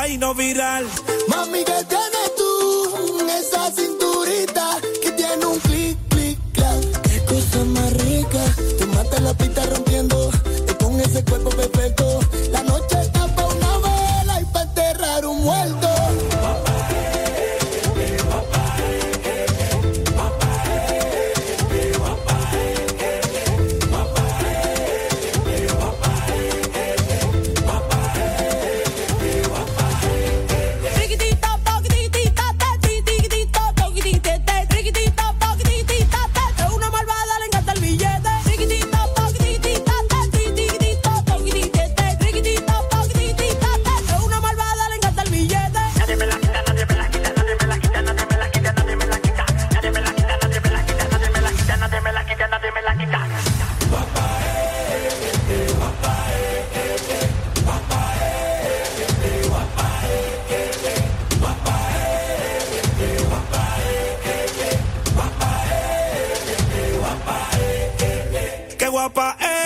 no viral. Mami, ¿qué tienes tú? Esa cinturita que tiene un clic, clic, clac. Qué cosa más rica. Tú matas la pista rompiendo con ese cuerpo perfecto. La noche está pa' una vela y pa' enterrar un muerto. Qué guapa es.